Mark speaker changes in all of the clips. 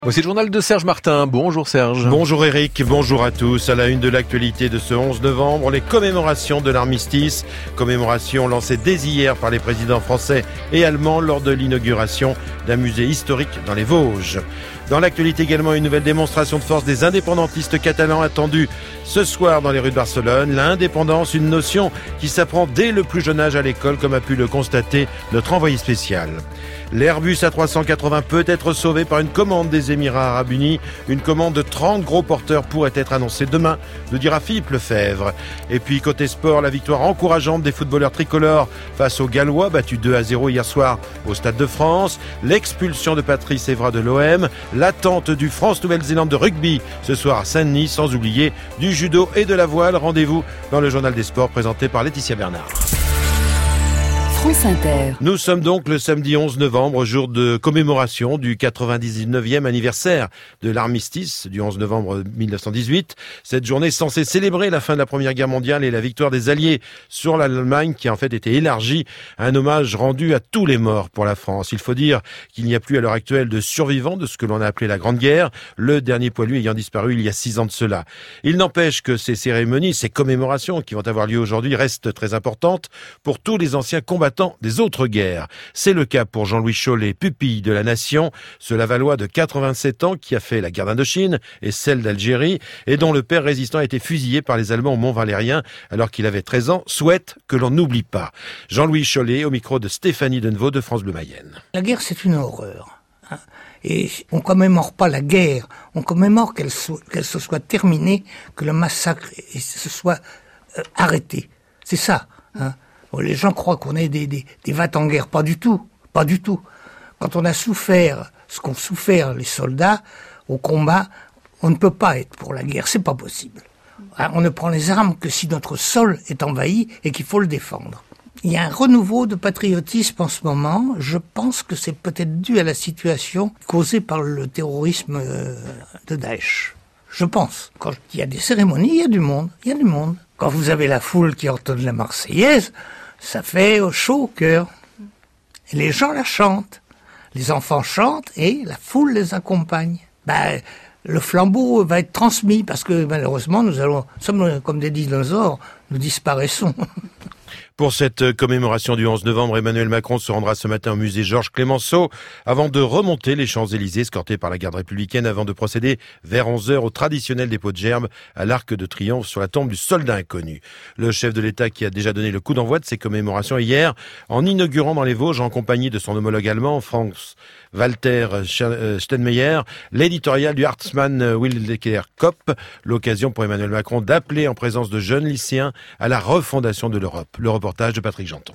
Speaker 1: Voici le journal de Serge Martin. Bonjour Serge.
Speaker 2: Bonjour Eric, bonjour à tous. À la une de l'actualité de ce 11 novembre, les commémorations de l'armistice. Commémorations lancées dès hier par les présidents français et allemands lors de l'inauguration d'un musée historique dans les Vosges. Dans l'actualité également, une nouvelle démonstration de force des indépendantistes catalans attendue ce soir dans les rues de Barcelone. L'indépendance, une notion qui s'apprend dès le plus jeune âge à l'école, comme a pu le constater notre envoyé spécial. L'Airbus A380 peut être sauvé par une commande des Émirats Arabes Unis. Une commande de 30 gros porteurs pourrait être annoncée demain, nous dira Philippe Lefebvre. Et puis côté sport, la victoire encourageante des footballeurs tricolores face aux Gallois, battus 2-0 hier soir au Stade de France. L'expulsion de Patrice Evra de l'OM. L'attente du France-Nouvelle-Zélande de rugby ce soir à Saint-Denis, sans oublier du judo et de la voile. Rendez-vous dans le journal des sports présenté par Laetitia Bernard.
Speaker 3: France Inter.
Speaker 2: Nous sommes donc le samedi 11 novembre, jour de commémoration du 99e anniversaire de l'armistice du 11 novembre 1918. Cette journée est censée célébrer la fin de la Première Guerre mondiale et la victoire des Alliés sur l'Allemagne, qui a en fait été élargie à un hommage rendu à tous les morts pour la France. Il faut dire qu'il n'y a plus à l'heure actuelle de survivants de ce que l'on a appelé la Grande Guerre, le dernier poilu ayant disparu il y a 6 ans de cela. Il n'empêche que ces cérémonies, ces commémorations qui vont avoir lieu aujourd'hui restent très importantes pour tous les anciens combattants des autres guerres. C'est le cas pour Jean-Louis Chollet, pupille de la Nation, ce Lavallois de 87 ans qui a fait la guerre d'Indochine et celle d'Algérie et dont le père résistant a été fusillé par les Allemands au Mont-Valérien alors qu'il avait 13 ans, souhaite que l'on n'oublie pas. Jean-Louis Chollet au micro de Stéphanie Denevaux de France Bleu Mayenne.
Speaker 4: La guerre, c'est une horreur. Et on commémore pas la guerre, on commémore qu'elle se soit terminée, que le massacre se soit arrêté. C'est ça. Les gens croient qu'on est des vats en guerre. Pas du tout. Pas du tout. Quand on a souffert ce qu'ont souffert les soldats au combat, on ne peut pas être pour la guerre. C'est pas possible. On ne prend les armes que si notre sol est envahi et qu'il faut le défendre. Il y a un renouveau de patriotisme en ce moment. Je pense que c'est peut-être dû à la situation causée par le terrorisme de Daesh. Je pense. Quand il y a des cérémonies, il y a du monde. Il y a du monde. Quand vous avez la foule qui entonne la Marseillaise, ça fait chaud au cœur. Et les gens la chantent. Les enfants chantent et la foule les accompagne. Le flambeau va être transmis parce que malheureusement, nous sommes comme des dinosaures, nous disparaissons.
Speaker 2: Pour cette commémoration du 11 novembre, Emmanuel Macron se rendra ce matin au musée Georges Clemenceau avant de remonter les Champs-Élysées, escorté par la garde républicaine, avant de procéder vers 11h au traditionnel dépôt de gerbes à l'Arc de Triomphe sur la tombe du soldat inconnu. Le chef de l'État qui a déjà donné le coup d'envoi de ces commémorations hier, en inaugurant dans les Vosges en compagnie de son homologue allemand, Frank-Walter Steinmeier, l'éditorial du Hartmann Wildecker Kopp, l'occasion pour Emmanuel Macron d'appeler en présence de jeunes lycéens à la refondation de l'Europe. Le reportage de Patrick Janton.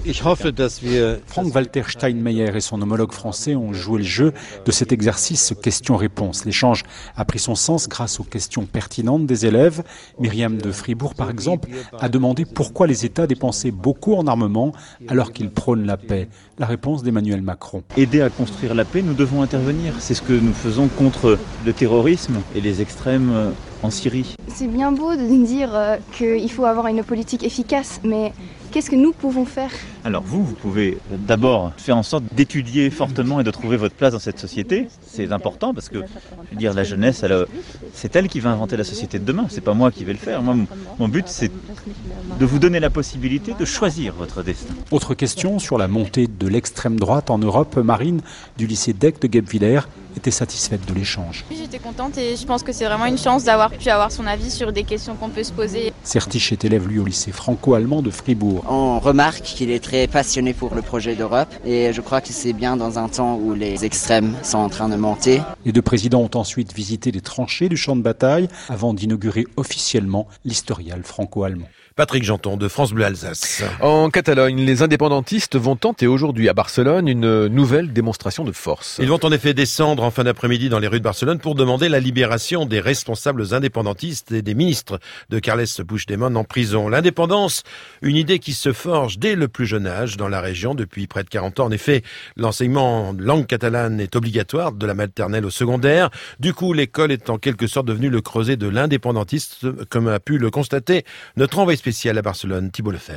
Speaker 5: Frank-Walter Steinmeier et son homologue français ont joué le jeu de cet exercice questions-réponses. L'échange a pris son sens grâce aux questions pertinentes des élèves. Myriam de Fribourg, par exemple, a demandé pourquoi les États dépensaient beaucoup en armement alors qu'ils prônent la paix. La réponse d'Emmanuel Macron.
Speaker 6: Aider à construire la paix, nous devons intervenir. C'est ce que nous faisons contre le terrorisme et les extrêmes en Syrie.
Speaker 7: C'est bien beau de dire qu'il faut avoir une politique efficace, mais qu'est-ce que nous pouvons faire ?
Speaker 6: Alors vous pouvez d'abord faire en sorte d'étudier fortement et de trouver votre place dans cette société. C'est important parce que, la jeunesse, c'est elle qui va inventer la société de demain. C'est pas moi qui vais le faire. Moi, mon but, c'est de vous donner la possibilité de choisir votre destin.
Speaker 5: Autre question sur la montée de l'extrême droite en Europe. Marine, du lycée d'Aigle de Guebwiller, était satisfaite de l'échange.
Speaker 8: J'étais contente et je pense que c'est vraiment une chance d'avoir pu avoir son avis sur des questions qu'on peut se poser.
Speaker 5: Sertiche est élève, lui, au lycée franco-allemand de Fribourg.
Speaker 9: On remarque qu'il est très passionné pour le projet d'Europe et je crois que c'est bien dans un temps où les extrêmes sont en train de monter.
Speaker 5: Les deux présidents ont ensuite visité les tranchées du champ de bataille avant d'inaugurer officiellement l'historial franco-allemand.
Speaker 2: Patrick Janton de France Bleu Alsace.
Speaker 1: En Catalogne, les indépendantistes vont tenter aujourd'hui à Barcelone une nouvelle démonstration de force.
Speaker 2: Ils vont en effet descendre en fin d'après-midi dans les rues de Barcelone pour demander la libération des responsables indépendantistes et des ministres de Carles Puigdemont en prison. L'indépendance, une idée qui se forge dès le plus jeune âge dans la région depuis près de 40 ans. En effet, l'enseignement en langue catalane est obligatoire de la maternelle au secondaire. Du coup, l'école est en quelque sorte devenue le creuset de l'indépendantisme, comme a pu le constater notre envoyé spécial à Barcelone, Thibault Lefebvre.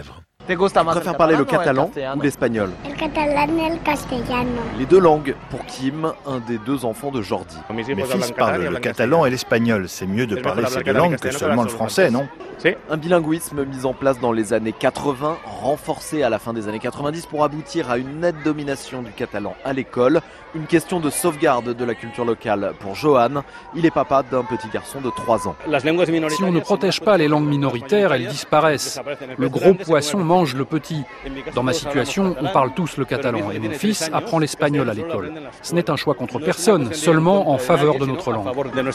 Speaker 10: Tu préfères parler le catalan ou l'espagnol?
Speaker 11: El catalán et le castellano.
Speaker 10: Les deux langues pour Kim, un des deux enfants de Jordi.
Speaker 12: Mes fils parlent le catalan et l'espagnol. C'est mieux de parler ces deux langues que seulement le français, non?
Speaker 10: Un bilinguisme mis en place dans les années 80, renforcé à la fin des années 90 pour aboutir à une nette domination du catalan à l'école. Une question de sauvegarde de la culture locale pour Johan. Il est papa d'un petit garçon de 3 ans.
Speaker 13: Si on ne protège pas les langues minoritaires, elles disparaissent. Le gros poisson mange le petit. Dans ma situation, on parle tous le catalan et mon fils apprend l'espagnol à l'école. Ce n'est un choix contre personne, seulement en faveur de notre langue.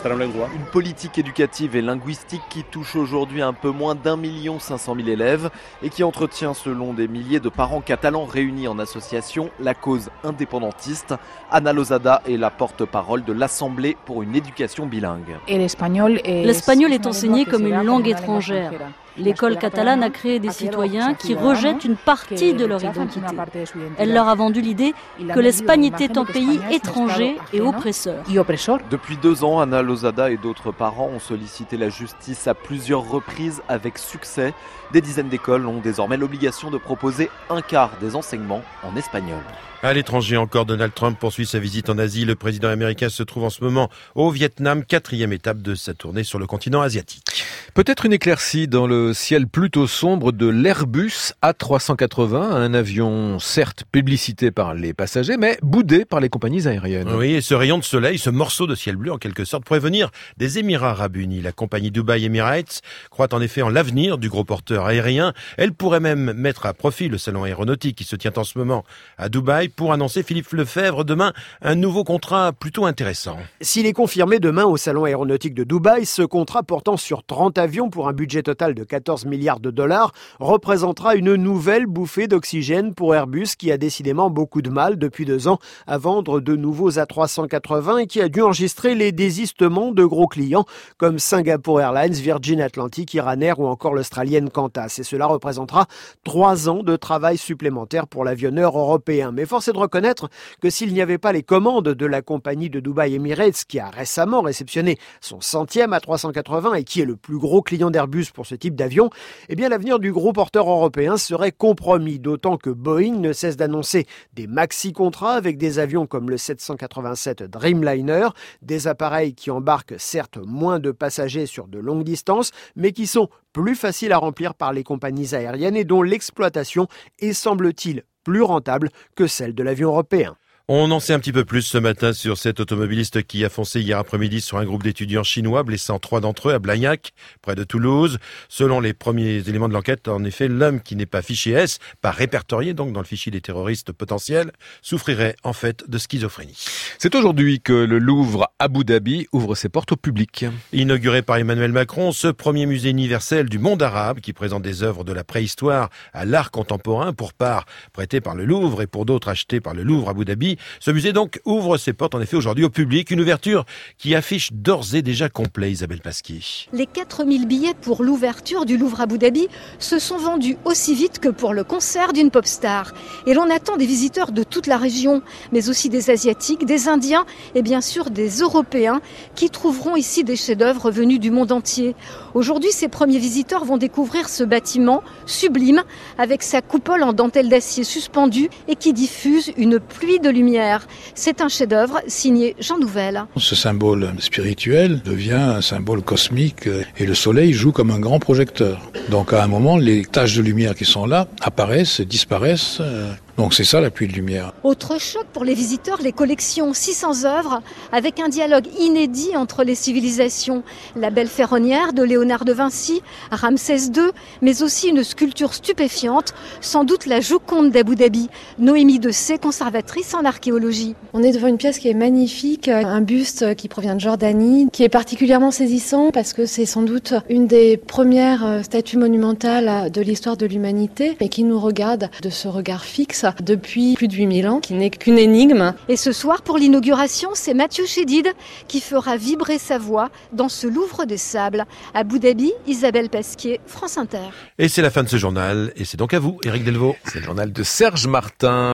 Speaker 10: Une politique éducative et linguistique qui touche aujourd'hui un peu moins d'1 500 000 élèves et qui entretient, selon des milliers de parents catalans réunis en association, la cause indépendantiste. Ana Lozada est la porte-parole de l'Assemblée pour une éducation bilingue.
Speaker 14: L'espagnol est enseigné comme une langue étrangère. L'école catalane a créé des citoyens qui rejettent une partie de leur identité. Elle leur a vendu l'idée que l'Espagne était un pays étranger et oppresseur.
Speaker 10: Depuis 2 ans, Ana Lozada et d'autres parents ont sollicité la justice à plusieurs reprises avec succès. Des dizaines d'écoles ont désormais l'obligation de proposer un quart des enseignements en espagnol.
Speaker 2: À l'étranger encore, Donald Trump poursuit sa visite en Asie. Le président américain se trouve en ce moment au Vietnam, 4e étape de sa tournée sur le continent asiatique.
Speaker 1: Peut-être une éclaircie dans le ciel plutôt sombre de l'Airbus A380, un avion certes publicité par les passagers, mais boudé par les compagnies aériennes.
Speaker 2: Oui, et ce rayon de soleil, ce morceau de ciel bleu en quelque sorte, pourrait venir des Émirats Arabes Unis. La compagnie Dubai Emirates croit en effet en l'avenir du gros porteur aérien. Elle pourrait même mettre à profit le salon aéronautique qui se tient en ce moment à Dubaï pour annoncer, Philippe Lefebvre, demain un nouveau contrat plutôt intéressant.
Speaker 15: S'il est confirmé demain au salon aéronautique de Dubaï, ce contrat portant sur 30 avions pour un budget total de 14 milliards de dollars représentera une nouvelle bouffée d'oxygène pour Airbus qui a décidément beaucoup de mal depuis 2 ans à vendre de nouveaux A380 et qui a dû enregistrer les désistements de gros clients comme Singapore Airlines, Virgin Atlantic, Iran Air ou encore l'australienne Qantas. Et cela représentera 3 ans de travail supplémentaire pour l'avionneur européen. Mais force est de reconnaître que s'il n'y avait pas les commandes de la compagnie de Dubai Emirates qui a récemment réceptionné son 100e A380 et qui est le plus gros client d'Airbus pour ce type d'avion, eh bien l'avenir du gros porteur européen serait compromis, d'autant que Boeing ne cesse d'annoncer des maxi-contrats avec des avions comme le 787 Dreamliner, des appareils qui embarquent certes moins de passagers sur de longues distances, mais qui sont plus faciles à remplir par les compagnies aériennes et dont l'exploitation est, semble-t-il, plus rentable que celle de l'avion européen.
Speaker 2: On en sait un petit peu plus ce matin sur cet automobiliste qui a foncé hier après-midi sur un groupe d'étudiants chinois, blessant 3 d'entre eux à Blagnac, près de Toulouse. Selon les premiers éléments de l'enquête, en effet, l'homme qui n'est pas fiché S, pas répertorié donc dans le fichier des terroristes potentiels, souffrirait en fait de schizophrénie.
Speaker 1: C'est aujourd'hui que le Louvre Abu Dhabi ouvre ses portes au public.
Speaker 2: Inauguré par Emmanuel Macron, ce premier musée universel du monde arabe qui présente des œuvres de la préhistoire à l'art contemporain, pour part prêtées par le Louvre et pour d'autres achetées par le Louvre Abu Dhabi. Ce musée donc ouvre ses portes en effet aujourd'hui au public, une ouverture qui affiche d'ores et déjà complet, Isabelle Pasquier.
Speaker 16: Les 4000 billets pour l'ouverture du Louvre Abu Dhabi se sont vendus aussi vite que pour le concert d'une pop star. Et l'on attend des visiteurs de toute la région, mais aussi des Asiatiques, des Indiens et bien sûr des Européens qui trouveront ici des chefs-d'œuvre venus du monde entier. Aujourd'hui, ces premiers visiteurs vont découvrir ce bâtiment sublime avec sa coupole en dentelle d'acier suspendue et qui diffuse une pluie de lumière. C'est un chef-d'œuvre signé Jean Nouvel.
Speaker 17: Ce symbole spirituel devient un symbole cosmique et le soleil joue comme un grand projecteur. Donc à un moment, les taches de lumière qui sont là apparaissent et disparaissent. Donc c'est ça la pluie de lumière.
Speaker 16: Autre choc pour les visiteurs, les collections 600 œuvres avec un dialogue inédit entre les civilisations. La Belle Ferronnière de Léonard de Vinci, Ramsès II, mais aussi une sculpture stupéfiante, sans doute la Joconde d'Abu Dhabi. Noémie Dessay, conservatrice en archéologie.
Speaker 18: On est devant une pièce qui est magnifique, un buste qui provient de Jordanie, qui est particulièrement saisissant parce que c'est sans doute une des premières statues monumentales de l'histoire de l'humanité et qui nous regarde de ce regard fixe depuis plus de 8000 ans, qui n'est qu'une énigme.
Speaker 16: Et ce soir, pour l'inauguration, c'est Mathieu Chédid qui fera vibrer sa voix dans ce Louvre des Sables. Abu Dhabi, Isabelle Pasquier, France Inter.
Speaker 2: Et c'est la fin de ce journal, et c'est donc à vous, Éric Delvaux.
Speaker 1: C'est le journal de Serge Martin.